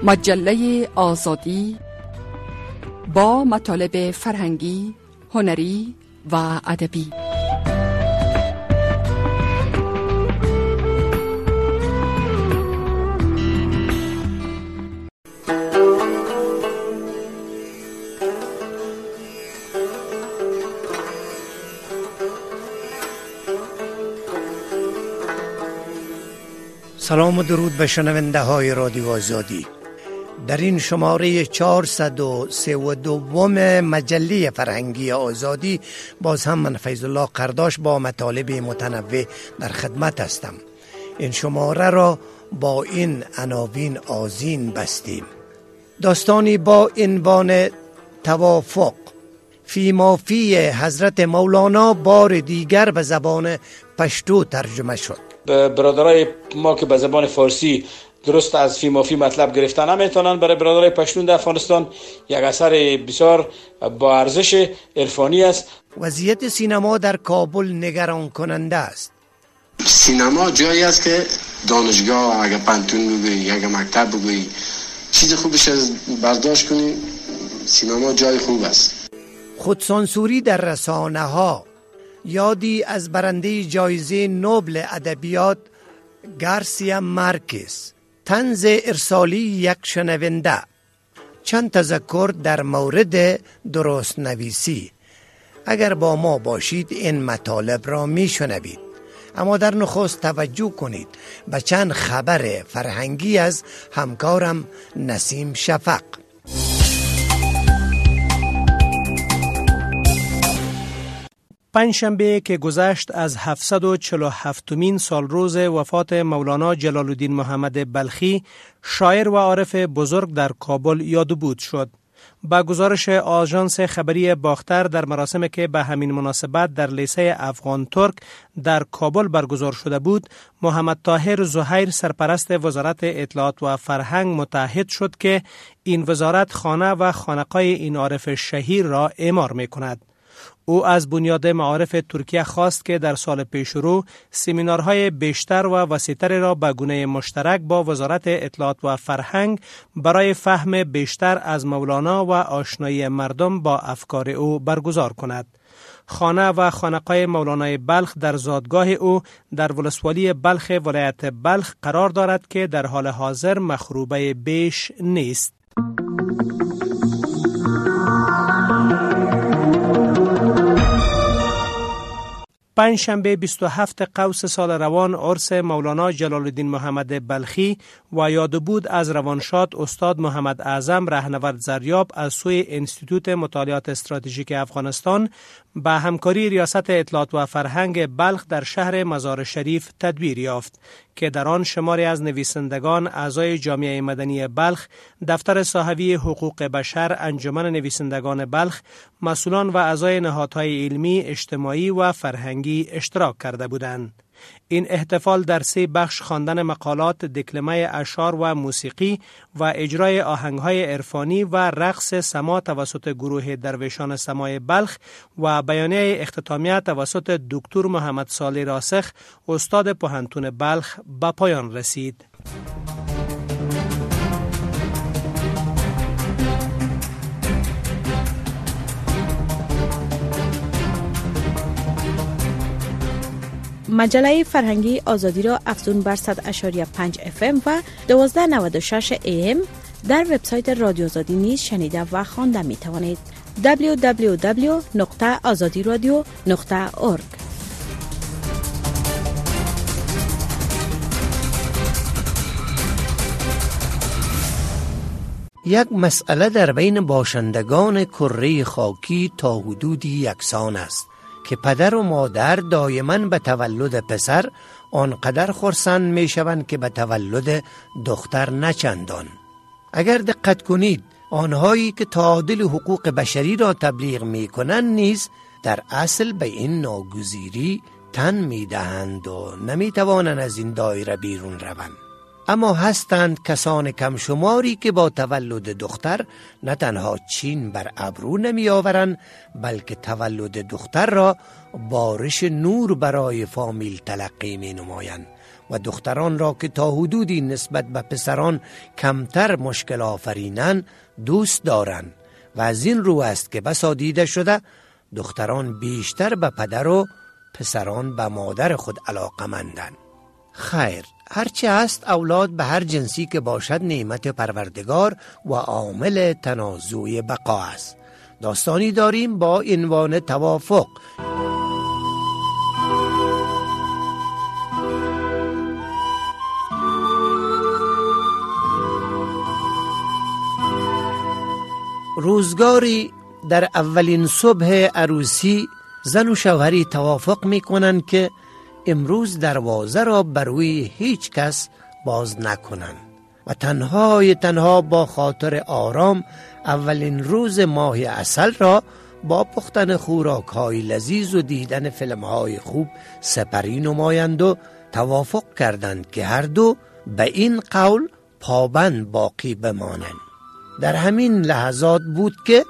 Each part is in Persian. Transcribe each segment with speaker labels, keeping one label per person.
Speaker 1: مجله آزادی با مطالب فرهنگی، هنری و ادبی.
Speaker 2: سلام و درود به شنونده های رادیو آزادی. در این شماره 432 مجله فرهنگی آزادی باز هم من فیض الله قرداش با مطالب متنوع در خدمت هستم. این شماره را با این عناوین آذین بستیم: داستانی با عنوان توافق، فی مافی حضرت مولانا بار دیگر به زبان پشتو ترجمه شد.
Speaker 3: برادرای ما که به زبان فارسی درست از فی مافی مطلب گرفتن نمیتونن، برای برادرای پشتون در افغانستان یک اثر بسیار با ارزش عرفانی است.
Speaker 2: وضعیت سینما در کابل نگران کننده است.
Speaker 4: سینما جایی است که دانشگاه، اگه پانتون بگویی، اگه مکتب بگویی، چیز خوبش از برداشت کنی، سینما جای خوب است.
Speaker 2: خودسانسوری در رسانه ها. یادی از برنده جایزه نوبل ادبیات گارسیا مارکز. طنز ارسالی یک شنونده. چند تذکر در مورد درست نویسی. اگر با ما باشید این مطالب را می شنوید. اما در نخست توجه کنید به چند خبر فرهنگی از همکارم نسیم شفق.
Speaker 5: پنجشنبه که گذشت از 747مین سالروز وفات مولانا جلال الدین محمد بلخی، شاعر و عارف بزرگ در کابل یاد و بود شد. با گزارش آژانس خبری باختر، در مراسمی که به همین مناسبت در لیسه افغان ترک در کابل برگزار شده بود، محمد طاهر زهیر سرپرست وزارت اطلاعات و فرهنگ متعهد شد که این وزارت خانه و خانقاه این عارف شهیر را اعمار می کند. او از بنیاد معارف ترکیه خواست که در سال پیشرو سمینارهای بیشتر و وسیع‌تر را به گونه مشترک با وزارت اطلاعات و فرهنگ برای فهم بیشتر از مولانا و آشنایی مردم با افکار او برگزار کند. خانه و خانقاه مولانای بلخ در زادگاه او در ولسوالی بلخ ولایت بلخ قرار دارد که در حال حاضر مخروبه بیش نیست. پنجشنبه 27 قوس سال روان عرس مولانا جلال الدین محمد بلخی و یاد بود از روانشاد استاد محمد اعظم رهنورد زریاب از سوی انستیتوت مطالعات استراتژیک افغانستان با همکاری ریاست اطلاعات و فرهنگ بلخ در شهر مزار شریف تدبیر یافت که در آن شماری از نویسندگان، اعضای جامعه مدنی بلخ، دفتر صاحبی حقوق بشر، انجمن نویسندگان بلخ، مسئولان و اعضای نهادهای علمی، اجتماعی و فرهنگی اشتراک کرده بودند. این احتفال در 3 بخش خواندن مقالات، دکلمه اشعار و موسیقی و اجرای آهنگهای عرفانی و رقص سما توسط گروه درویشان سمای بلخ و بیانیه اختتامیه توسط دکتر محمد صالح راسخ استاد پوهنتون بلخ به پایان رسید.
Speaker 6: مجله فرهنگی آزادی را افزون بر 100.5 FM و 1296 AM در وبسایت رادیو آزادی نیز شنیده و خوانده می توانید. www.azadiradio.org.
Speaker 2: یک مسئله در بین باشندگان کره خاکی تا حدودی یکسان است که پدر و مادر دائما به تولد پسر آنقدر خرسند می شوند که به تولد دختر نچندان. اگر دقت کنید، آنهایی که تعادل حقوق بشری را تبلیغ می کنند نیز در اصل به این ناگزیری تن می دهند و نمی توانند از این دایره بیرون روند. اما هستند کسان کم شماری که با تولد دختر نه تنها چین بر ابرو نمی آورند، بلکه تولد دختر را بارش نور برای فامیل تلقی می نمایند و دختران را که تا حدودی نسبت به پسران کمتر مشکل آفرینند دوست دارند و از این رو است که بسا دیده شده دختران بیشتر به پدر و پسران به مادر خود علاقه‌مندند. خیر، هرچه است اولاد به هر جنسی که باشد نعمت پروردگار و عامل تنازع بقا است. داستانی داریم با عنوان توافق. روزگاری در اولین صبح عروسی زن و شوهری توافق می کنند که امروز دروازه را بروی هیچ کس باز نکنند و تنها با خاطر آرام اولین روز ماه عسل را با پختن خوراک‌های لذیذ و دیدن فیلم‌های خوب سپری نمایند و توافق کردند که هر دو به این قول پابند باقی بمانند. در همین لحظات بود که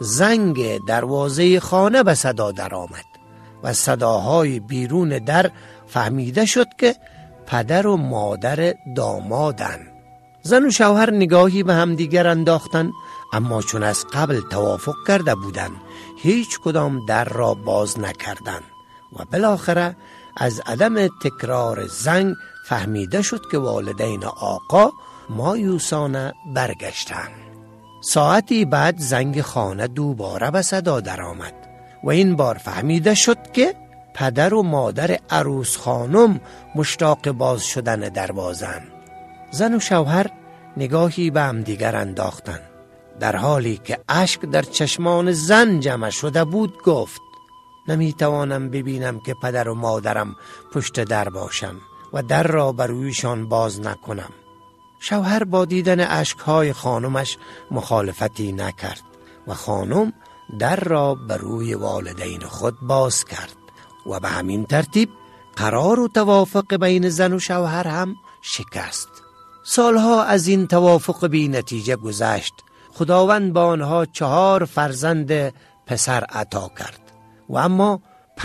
Speaker 2: زنگ دروازه خانه به صدا درآمد و صداهای بیرون در فهمیده شد که پدر و مادر دامادند. زن و شوهر نگاهی به هم دیگر انداختند، اما چون از قبل توافق کرده بودند هیچ کدام در را باز نکردند و بالاخره از عدم تکرار زنگ فهمیده شد که والدین آقا مایوسانه برگشتند. ساعتی بعد زنگ خانه دوباره به صدا درآمد و این بار فهمیده شد که پدر و مادر عروس خانم مشتاق باز شدن دروازه‌اند. زن و شوهر نگاهی به هم دیگر انداختند. در حالی که اشک در چشمان زن جمع شده بود گفت: نمیتوانم ببینم که پدر و مادرم پشت در باشم و در را برویشان باز نکنم. شوهر با دیدن اشکهای خانمش مخالفتی نکرد و خانم در را بروی والدین خود باز کرد و به همین ترتیب قرار و توافق بین زن و شوهر هم شکست. سالها از این توافق بی نتیجه گذشت. خداوند با آنها 4 فرزند پسر عطا کرد و اما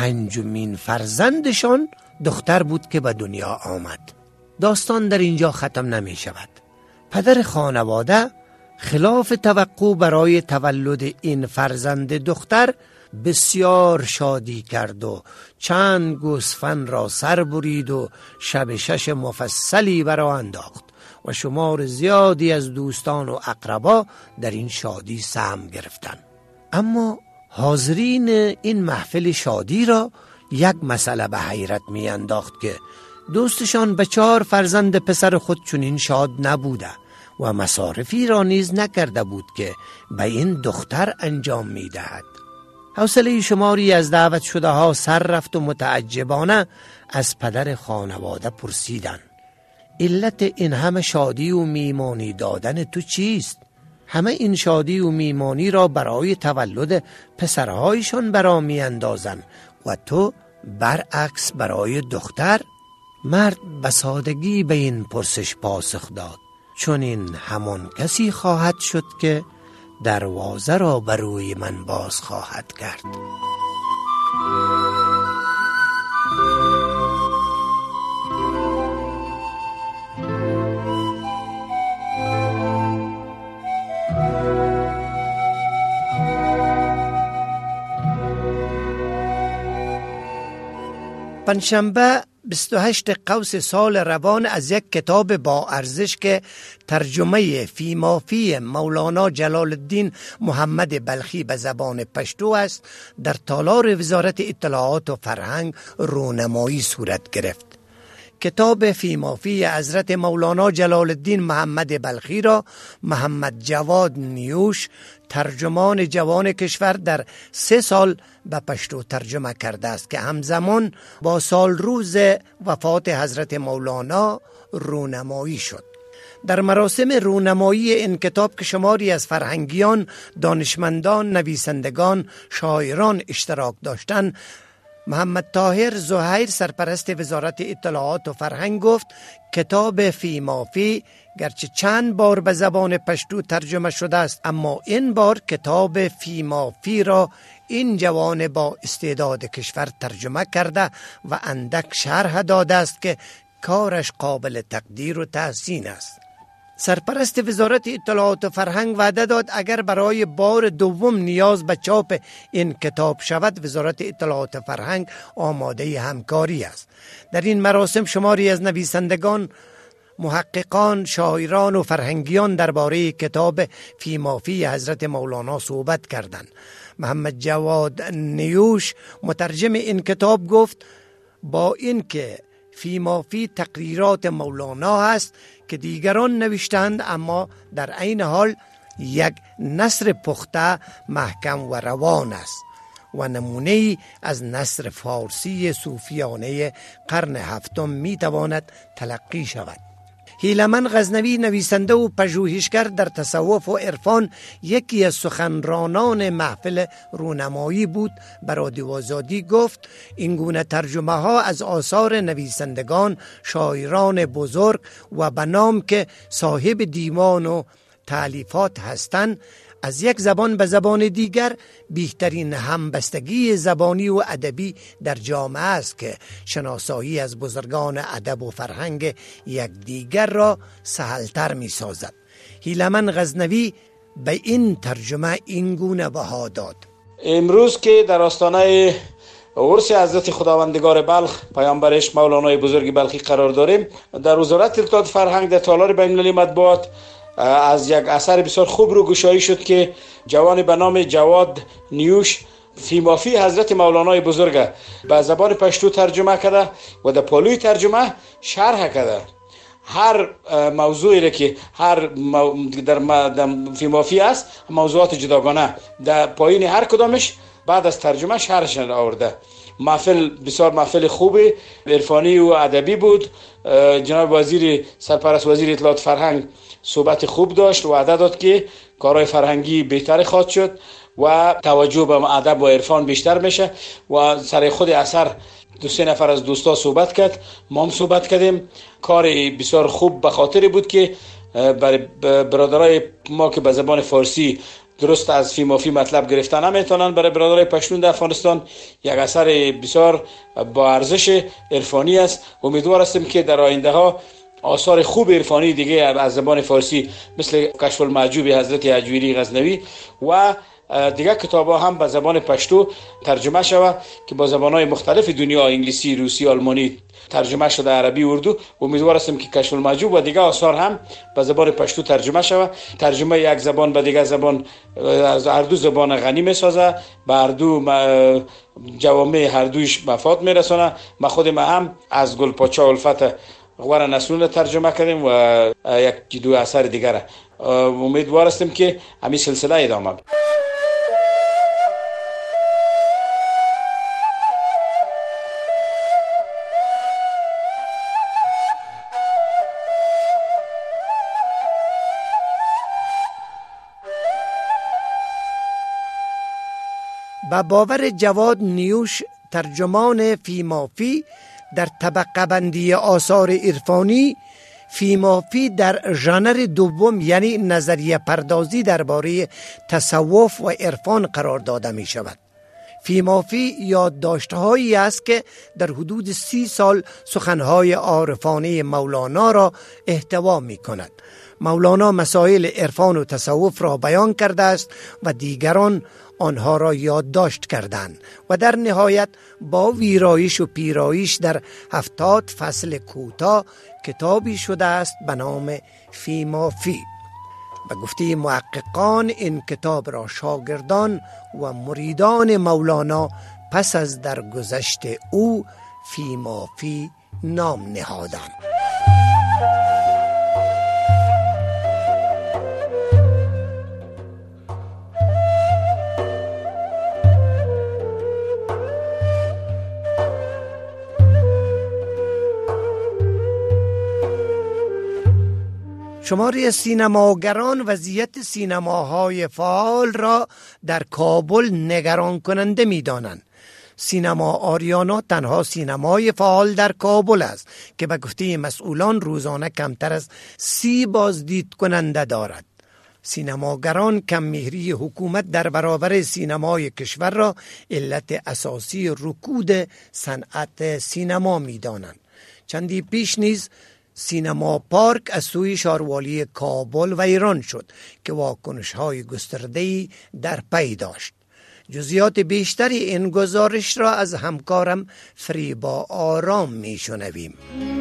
Speaker 2: 5مین فرزندشان دختر بود که به دنیا آمد. داستان در اینجا ختم نمی شود. پدر خانواده خلاف توقع برای تولد این فرزند دختر بسیار شادی کرد و چند گوسفند را سر برید و شب 6 مفصلی برآ انداخت و شمار زیادی از دوستان و اقربا در این شادی سهم گرفتند. اما حاضرین این محفل شادی را یک مسئله به حیرت می انداخت که دوستشان به 4 فرزند پسر خود چنین شاد نبوده و مصارفی را نیز نکرده بود که به این دختر انجام می دهد. حوصله شماری از دعوت شده ها سر رفت و متعجبانه از پدر خانواده پرسیدند: علت این همه شادی و میمانی دادن تو چیست؟ همه این شادی و میمانی را برای تولد پسرهایشان برا می اندازند و تو برعکس برای دختر؟ مرد به سادگی به این پرسش پاسخ داد: چون این همان کسی خواهد شد که دروازه را بروی من باز خواهد کرد. پنجشنبه 28 قوس سال روان از یک کتاب با ارزش که ترجمه فیمافی مولانا جلال الدین محمد بلخی به زبان پشتو است در تالار وزارت اطلاعات و فرهنگ رونمایی صورت گرفت. کتاب فیمافی حضرت مولانا جلال الدین محمد بلخی را محمد جواد نیوش ترجمان جوان کشور در 3 سال به پشتو ترجمه کرده است که همزمان با سال روز وفات حضرت مولانا رونمایی شد. در مراسم رونمایی این کتاب که شماری از فرهنگیان، دانشمندان، نویسندگان، شاعران اشتراک داشتند، محمد طاهر زهیر سرپرست وزارت اطلاعات و فرهنگ گفت کتاب فیمافی گرچه چند بار به زبان پشتو ترجمه شده است، اما این بار کتاب فیمافی را این جوان با استعداد کشور ترجمه کرده و اندک شرح داده است که کارش قابل تقدیر و تحسین است. سرپرست وزارت اطلاعات و فرهنگ وعده داد اگر برای بار دوم نیاز به چاپ این کتاب شود، وزارت اطلاعات و فرهنگ آماده همکاری است. در این مراسم شماری از نویسندگان، محققان، شاعران و فرهنگیان درباره کتاب فی مافی حضرت مولانا صحبت کردند. محمد جواد نیوش مترجم این کتاب گفت با اینکه فی مافی تقریرات مولانا است که دیگران نوشتند، اما در عین حال یک نثر پخته، محکم و روان است و نمونه‌ای از نثر فارسی صوفیانه قرن هفتم می تواند تلقی شود. هیلمن غزنوی، نویسنده و پژوهشگر در تصوف و عرفان، یکی از سخنرانان محفل رونمایی بود. به رادیو آزادی گفت این گونه ترجمه ها از آثار نویسندگان، شاعران بزرگ و به نام که صاحب دیوان و تالیفات هستند، از یک زبان به زبان دیگر بیشترین همبستگی زبانی و ادبی در جامعه است که شناسایی از بزرگان ادب و فرهنگ یکدیگر را سهلتر می سازد. هیلمن غزنوی به این ترجمه این گونه بها داد:
Speaker 3: امروز که در آستانه عرس حضرت خداوندگار بلخ پیامبرش مولانای بزرگ بلخی قرار داریم، در وزارت اطلاعات فرهنگ در تالار بین‌المللی مطبوعات از یک اثر بسیار خوب رو گشایی شد که جوانی به نام جواد نیوش فی مافی حضرت مولانای بزرگ به زبان پشتو ترجمه کرده و در پالوی ترجمه شرح کرده. هر موضوعی که در فی مافی است، موضوعات جداگانه در پایین هر کدامش بعد از ترجمه شرحش آورده. محفل بسیار محفل خوبی عرفانی و ادبی بود. جناب وزیر سرپرست وزیر اطلاعات فرهنگ صحبت خوب داشت و وعده داد که کارهای فرهنگی بهتر خواهد شد و توجه به ادب و عرفان بیشتر میشه و سر خود اثر 2-3 نفر از دوستا صحبت کرد، ما هم صحبت کردیم. کار بسیار خوب به خاطر بود که برای برادرای ما که به زبان فارسی درست از فی مافی مطلب گرفتن نمیتونن، برای برادرای پشتون در افغانستان یک اثر بسیار با ارزش عرفانی است. امیدوار هستیم که در آینده ها آثار خوب عرفانی دیگه از زبان فارسی مثل کشف المعجوب حضرت اجویری غزنوی و دیگه کتاب‌ها هم به زبان پشتو ترجمه شود که با زبان‌های مختلف دنیا، انگلیسی، روسی، آلمانی ترجمه شده، عربی، اردو. امیدوار هستم که کشف المعجوب و دیگه آثار هم به زبان پشتو ترجمه شود. ترجمه یک زبان به دیگه زبان از هر دو زبان غنی می‌سازه، به هر دو جوامع هر دویش مفاد میرسونه. ما خود هم از گلپاچا الفت غور نسلون ترجمه کردیم و یک دو اثر دیگر. امیدوار هستیم که همین سلسله ادامه بده.
Speaker 2: با باور جواد نیوش، ترجمان فی مافی، در طبقه بندی آثار عرفانی فی مافی در ژانر دوم یعنی نظریه پردازی درباره تصوف و عرفان قرار داده می شود. فی مافی یادداشت‌هایی است که در حدود 30 سال سخنهای عارفانه مولانا را احتوا می کند. مولانا مسائل عرفان و تصوف را بیان کرده است و دیگران آنها را یادداشت کردند و در نهایت با ویرایش و پیرایش در 70 فصل کوتاه کتابی شده است به نام فی مافی. به گفته محققان این کتاب را شاگردان و مریدان مولانا پس از درگذشت او فی مافی نام نهادند. شماری سینماگران وضعیت سینماهای فعال را در کابل نگران کننده می دانند. سینما آریانا تنها سینمای فعال در کابل است که به گفته مسئولان روزانه کمتر از 30 بازدید کننده دارد. سینماگران کم‌مهری حکومت در برابر سینمای کشور را علت اساسی رکود صنعت سینما می دانند. چندی پیش نیز سینما پارک از سوی شاروالی کابل ویران شد که واکنش‌های گسترده‌ای در پی داشت. جزئیات بیشتری این گزارش را از همکارم فریبا آرام میشنویم.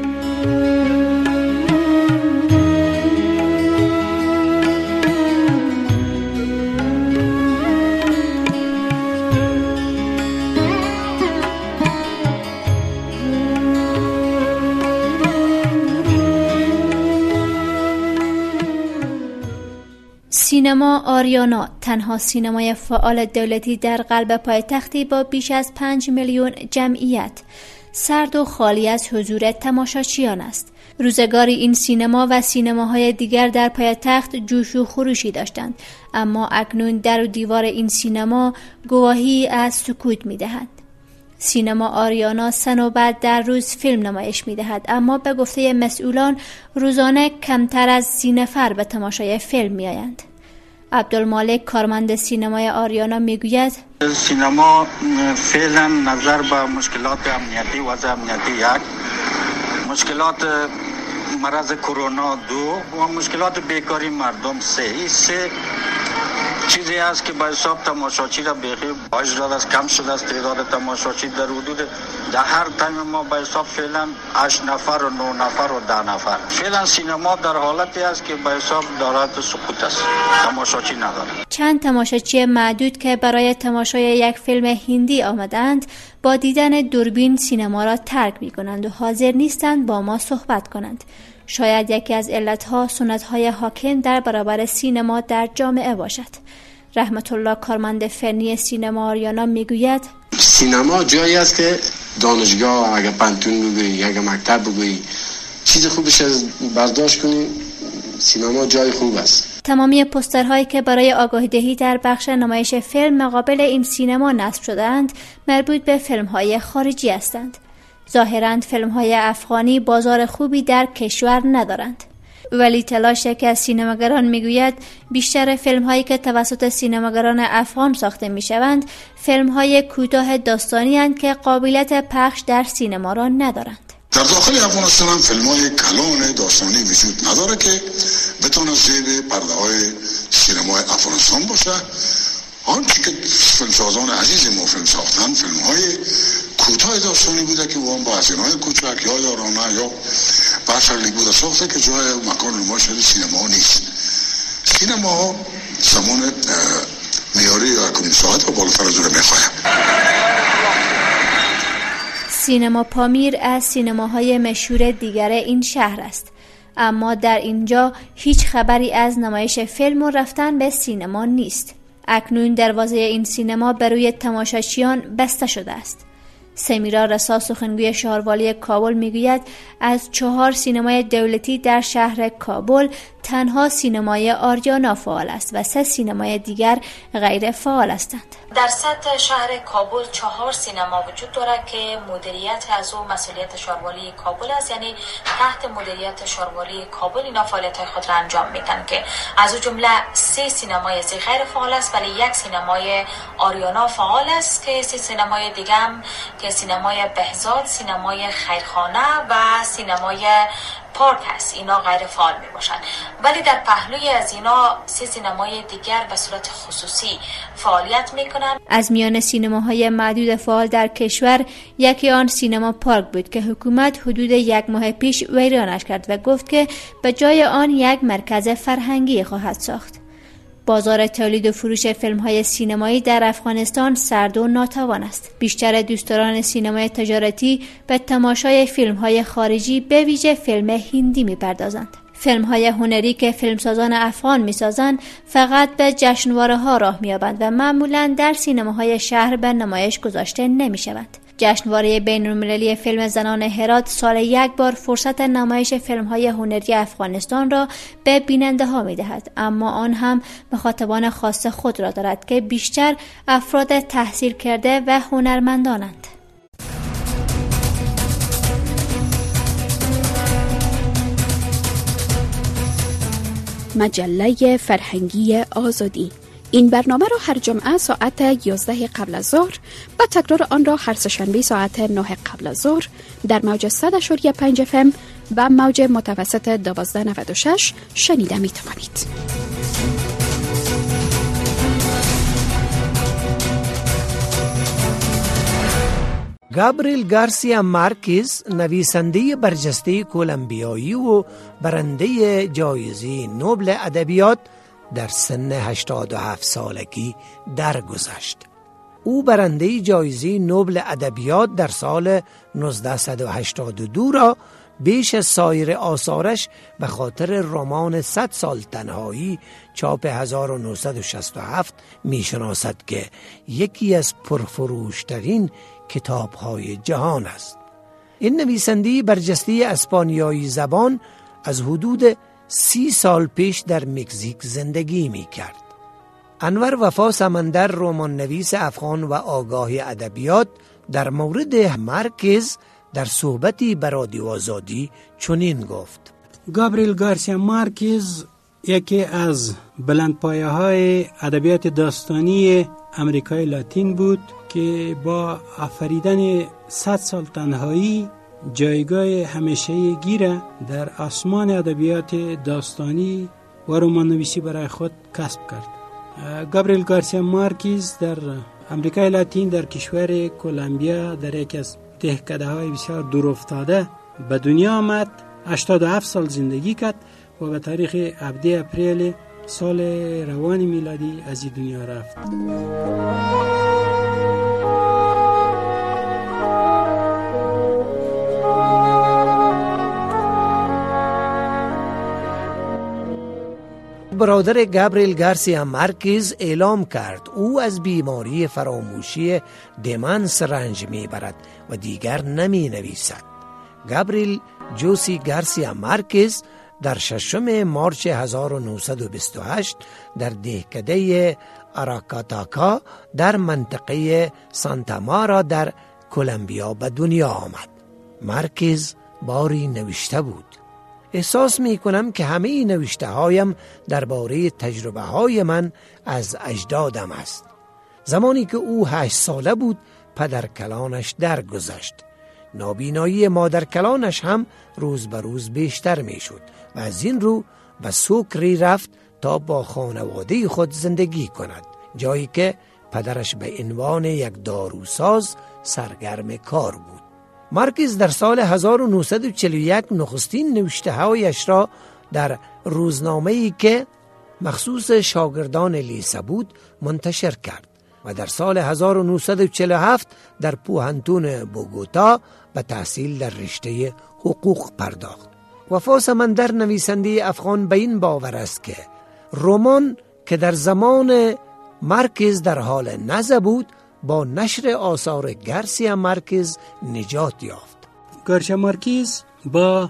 Speaker 7: سینما آریانا تنها سینمای فعال دولتی در قلب پایتختی با بیش از 5 میلیون جمعیت، سرد و خالی از حضور تماشاچیان است. روزگاری این سینما و سینماهای دیگر در پایتخت جوش و خروشی داشتند، اما اکنون در و دیوار این سینما گواهی از سکوت می‌دهد. سینما آریانا سنوبت در روز فیلم نمایش می‌دهد، اما به گفته مسئولان روزانه کمتر از 30 نفر به تماشای فیلم می‌آیند. عبدالمالک کارمند سینمای آریانا میگوید
Speaker 8: سینما فعلا نظر به مشکلات امنیتی وضع امنیتی یک، مشکلات مرض کرونا 2 و مشکلات بیکاری مردم 3 چیزی است که به حساب تماشاچی را بیخی باش داده است، کم شده است. تعداد تماشاچی در حدود در هر تایم ما به حساب فعلا 8 نفر و 9 نفر و 10 نفر. فعلا سینما در حالتی است که به حساب دارد سقوط است، تماشاچی ندارد.
Speaker 7: چند تماشاچی معدود که برای تماشای یک فیلم هندی آمدند با دیدن دوربین سینما را ترک می‌کنند و حاضر نیستند با ما صحبت کنند. شاید یکی از علتها سنت‌های حاکم در برابر سینما در جامعه باشد. رحمت الله کارمند فنی سینما آریانا میگوید
Speaker 4: سینما جایی است که دانشگاه اگه پانتون بگویی، اگه مکتب بگویی، چیز خوبش از برداشت کنی، سینما جای خوب است.
Speaker 7: تمامی پوسترهایی که برای آگاهی‌دهی در بخش نمایش فیلم مقابل این سینما نصب شده‌اند مربوط به فیلم‌های خارجی هستند. ظاهراً فیلم‌های افغانی بازار خوبی در کشور ندارند. ولی تلاش یکی از سینماگران میگوید بیشتر فیلم‌هایی که توسط سینماگران افغان ساخته میشوند فیلم‌های کوتاه داستانی اند که قابلیت پخش در سینما را ندارند.
Speaker 9: در داخل افغانستان هم فیلم‌های کلان داستانی وجود نداره که بتونه زیر پرده‌های سینمای افغانستان باشه. آنچه که فیلمسازان عزیز ما فیلم ساختن فیلم‌های کوتاه داستانی بوده که وام با هزینه‌های کوچک یا یارانه یا باشرلی بوده ساخته که جای مکان نمایش سینما نیست. سینما زمان معیاری 1 ساعت و بالاتر از اون می‌خواهد.
Speaker 7: سینما پامیر از سینماهای مشهور دیگر این شهر است، اما در اینجا هیچ خبری از نمایش فیلم و رفتن به سینما نیست. اکنون دروازه این سینما بر روی تماشاچیان بسته شده است. سمیرا رسا سخنگوی شهروالی کابل میگوید از 4 سینمای دولتی در شهر کابل تنها سینمای آریانا فعال است و 3 سینمای دیگر غیر فعال هستند.
Speaker 10: در سطح شهر کابل 4 سینما وجود دارد که مدیریت از او مسئولیت شهروالی کابل است، یعنی تحت مدیریت شهروالی کابل اینا فعالیت خود را انجام میدن که از او جمله 3 سینمای غیر فعال است ولی 1 سینمای آریانا فعال است که 3 سینمای دیگه هم که سینمای بهزاد، سینمای خیرخانه و سینمای پارک است، اینا غیر فعال می باشند. ولی در پهلوی از اینا 3 سینمای دیگر به صورت خصوصی فعالیت می کنند.
Speaker 7: از میان سینماهای معدود فعال در کشور یکی آن سینما پارک بود که حکومت حدود 1 ماه پیش ویرانش کرد و گفت که به جای آن یک مرکز فرهنگی خواهد ساخت. بازار تولید و فروش فیلم‌های سینمایی در افغانستان سرد و ناتوان است. بیشتر دوستداران سینمای تجارتی به تماشای فیلم‌های خارجی به ویژه فیلم هندی می‌پردازند. فیلم‌های هنری که فیلمسازان افغان می‌سازند فقط به جشنواره‌ها راه می‌یابند و معمولاً در سینماهای شهر به نمایش گذاشته نمی‌شوند. جشنواره بین‌المللی فیلم زنان هرات سال 1 بار فرصت نمایش فیلم‌های هنری افغانستان را به بیننده‌ها می‌دهد، اما آن هم مخاطبان خاص خود را دارد که بیشتر افراد تحصیل کرده و هنرمندانند.
Speaker 6: مجله فرهنگی آزادی، این برنامه را هر جمعه ساعت 11 قبل از ظهر و تکرار آن را هر سه‌شنبه ساعت 9 قبل از ظهر در موج 100.5 FM و موج متوسط 1296 شنیده می توانید.
Speaker 2: گابریل گارسیا مارکز، نویسنده برجسته کولومبیایی و برنده جایزه نوبل ادبیات، در سن 87 سالگی درگذشت. او برنده جایزه نوبل ادبیات در سال 1982 را بیش از سایر آثارش به خاطر رمان 100 سال تنهایی چاپ 1967 میشناسد که یکی از پرفروشترین کتاب‌های جهان است. این نویسنده برجسته اسپانیایی زبان از حدود 30 سال پیش در مکزیک زندگی می کرد. انور وفا سمندر، رمان نویس افغان و آگاه ادبیات، در مورد مارکز در صحبتی به رادیو آزادی چنین گفت:
Speaker 11: گابریل گارسیا مارکز یکی از بلندپایه‌های ادبیات داستانی امریکای لاتین بود که با آفریدن 100 سال تنهایی جایگاه همیشه‌ای گیره در آسمان ادبیات داستانی و رمان نویسی برای خود کسب کرد. گابریل گارسیا مارکز در امریکای لاتین در کشور کولومبیا در یکی از دهکده‌های بسیار دور افتاده به دنیا آمد. 87 سال زندگی کرد و به تاریخ 17 اپریل سال روان میلادی از این دنیا رفت.
Speaker 2: برادر گابریل گارسیا مارکز اعلام کرد او از بیماری فراموشی دمنس رنج میبرد و دیگر نمی نویسد. گابریل جوسی گارسیا مارکز در 6 مارچ 1928 در دهکده آراکاتاکا در منطقه سانتا مارا در کولومبیا به دنیا آمد. مارکز باری نوشته بود. احساس می کنم که همه نوشته هایم درباره تجربه های من از اجدادم است. زمانی که او 8 ساله بود پدر کلانش درگذشت. نابینایی مادر کلانش هم روز به روز بیشتر می شد و از این رو به سوکری رفت تا با خانواده خود زندگی کند، جایی که پدرش به عنوان یک داروساز سرگرم کار بود. مارکز در سال 1941 نخستین نوشته هایش را در روزنامه‌ای که مخصوص شاگردان لیسه بود منتشر کرد و در سال 1947 در پوهنتون بوگوتا به تحصیل در رشته حقوق پرداخت. وفا سمندر، نویسنده افغان، به این باور است که رمان که در زمان مارکز در حال نزع بود با نشر آثار گارسیا مارکز نجات یافت.
Speaker 11: گارسیا مارکز با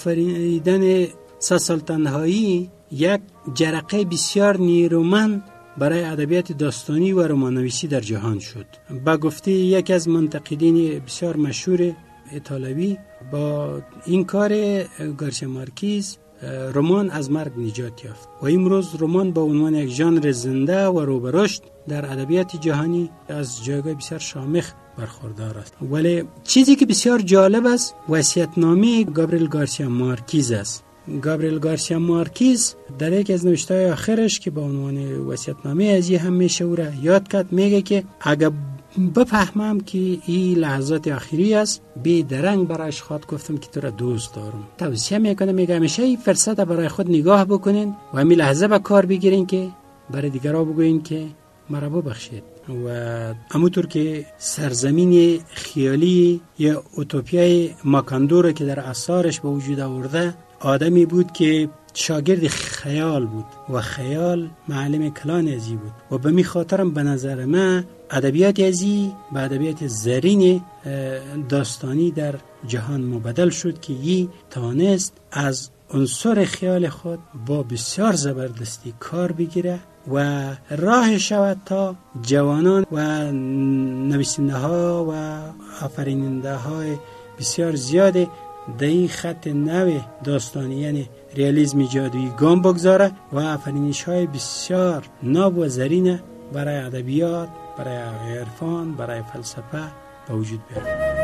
Speaker 11: آفریدن 100 سال تنهایی یک جرقه بسیار نیرومند برای ادبیات داستانی و رمان‌نویسی در جهان شد. با گفته یکی از منتقدین بسیار مشهور ایتالوی، با این کار گارسیا مارکز رمان از مرگ نجات یافت و امروز رمان با عنوان یک ژانر زنده و رو به رشد در ادبیات جهانی از جایگاه بسیار شامخ برخوردار است. ولی چیزی که بسیار جالب است وصیت‌نامه گابریل گارسیا مارکز است. گابریل گارسیا مارکز در یک از نوشته‌های آخرش که با عنوان وصیت‌نامه از این هم میشوره یاد کرد، میگه که اگر بفهمم که این لحظات آخری است بی درنگ برایش خواهد گفتم که تو را دوست دارم. توصیه میکنم، میگه همیشه این فرصت برای خود نگاه بکنین و همین لحظه به کار بگیرین که برای دیگرها بگوین که مرا ببخشید. و همونطور که سرزمین خیالی یا اوتوپیای ماکاندو که در آثارش به وجود آورده، آدمی بود که شاگرد خیال بود و خیال معلم کلان ازی بود و به می خاطرم به نظر من ادبیات ازی به ادبیات زرین داستانی در جهان مبدل شد که یی توانست از عنصر خیال خود با بسیار زبردستی کار بگیره و راه شود تا جوانان و نویسنده ها و آفریننده های بسیار زیاد در این خط نو داستانی یعنی ریالیسم جادویی گام بگذاره و آفرینش های بسیار ناب و زرین برای ادبیات، برای عرفان، برای فلسفه به وجود بیاره.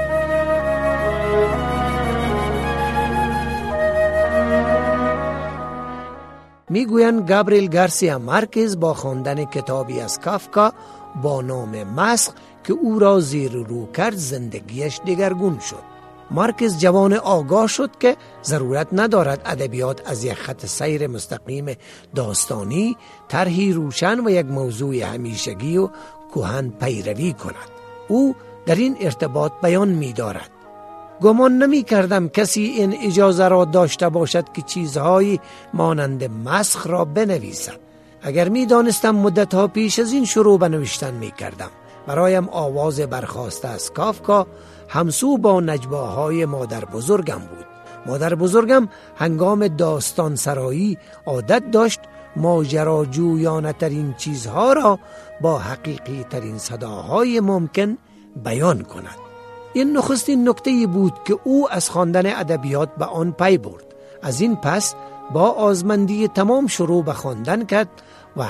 Speaker 2: میگویند گابریل گارسیا مارکز با خواندن کتابی از کافکا با نام مسخ که او را زیر رو کرد زندگیش دگرگون شد. مارکز جوان آگاه شد که ضرورت ندارد ادبیات از یک خط سیر مستقیم داستانی طرحی روشن و یک موضوع همیشگی و کهن پیروی کند. او در این ارتباط بیان می دارد: گمان نمی کردم کسی این اجازه را داشته باشد که چیزهایی مانند مسخ را بنویسد. اگر می دانستم مدتها پیش از این شروع به نوشتن می کردم. برایم آواز برخاسته از کافکا همسو با نجواهای مادر بزرگم بود. مادر بزرگم هنگام داستان سرایی عادت داشت ماجراجویانه ترین چیزها را با حقیقی ترین صداهای ممکن بیان کند. این نخستین نکته بود که او از خواندن ادبیات به آن پی برد. از این پس با آزمندی تمام شروع به خواندن کرد